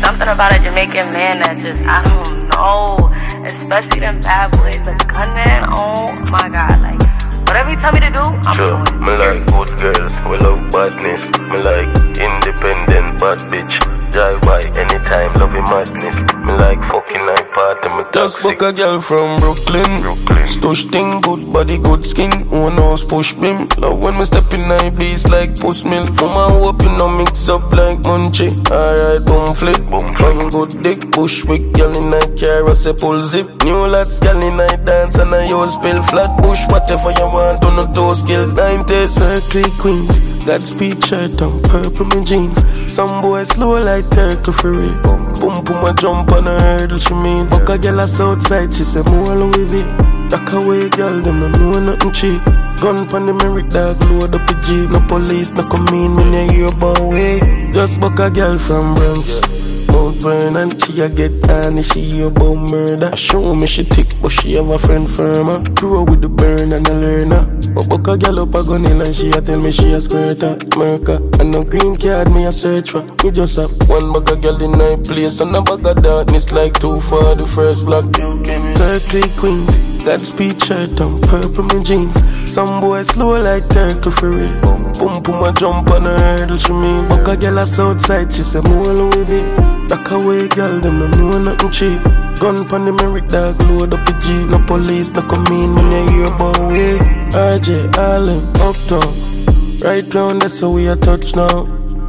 something about a Jamaican man that just, I don't know. Especially them bad boys, the gunman. Oh my God, like whatever you tell me to do, I'm doing. Me like good girls, we love badness. Me like independent bad bitch. Drive by anytime, loving madness. Me like fucking night party, me just book a girl from Brooklyn. Stush thing, good body, good skin. Who knows push beam. Love when me step in night beats like push milk. Mama hope you no mix up like Munchie. Alright, boom flip. One good dick, push with girl in night car, I say pull zip. New lads, girl in night dance and I use spill flat bush. Whatever you want, on no toe skill. 90s, circle queens. Godspeed shirt and purple me jeans. Some boys slow like turtle for real. Boom boom a jump on a hurdle, she mean. Buck a girl a southside, she say more Louis V. Duck away girl, them no know nothing cheap. Gun pon the Merrick dog, load up a jeep. No police, no come in when you hear about way. Just buck a girl from Bronx. Mount Vernon, she a get on, she hear about murder. I show me she thick, but she have a friend firmer. Grow with the burn and a learner. But buck a girl up a gun in and she a tell me she a squirter. Merca, and no green card me a search for. Me just have one bag of girl in my place and a bag of darkness like too far the first block. Circle queens, Godspeed shirt and purple me jeans. Some boys slow like turtle for real. Boom boom a jump on a hurdle, she mean. Buck a girl a southside, she say more Louis V. Duck away girl, them no know nothing cheap. Gun pon the Merrick dog, load up a jeep. No police, no come in when you hear about way. RJ, Allen, Uptown. Right round, that's how we a touch now.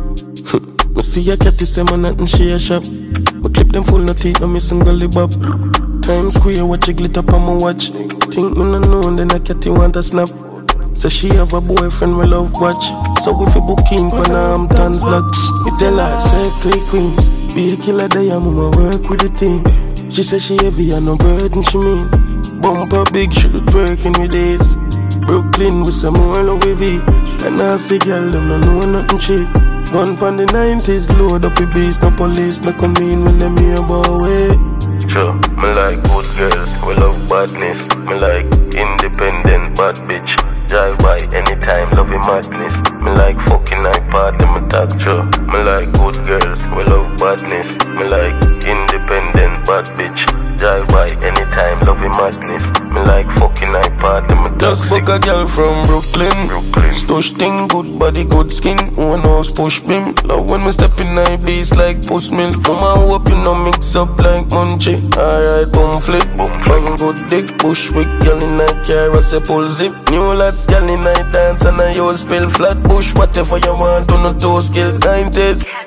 Me see a catty say man nothing she a shop. Me clip them full no teeth, no missing gully bob. Times Square watch a glitter on my watch. Think me no know, then a catty want a snap. So she have a boyfriend we love watch. So if you booking for Hamptons block, me tell her circle queens. Be a killer day, I'm gonna work with the team. She say she heavy and no burden she mean. Bumper big, she look working with this. Brooklyn with some more Louis V. And I see girl, them no know nothing cheap. Gun pon the 90s, load up the beast. No police, no come in when them hear about way. Sure, me like good girls, we love badness. Me like independent bad bitch. Drive by anytime, loving madness. Me like fucking night party, me talk true. Me like good girls, we love badness. Me like independent bad bitch. Drive by anytime, loving madness. Me like fucking night party, me talk just book a girl from Brooklyn. Stush thing, good body, good skin. Who knows push beam. Love when me step in night beats like push milk. Mama hope you no mix up like Munchie. Alright, boom flip. One good dick, push with girl in night car, I say pull zip. New lads, girl in night dance and I use spill flat bush. Whatever you want, on no toe skill. 90s.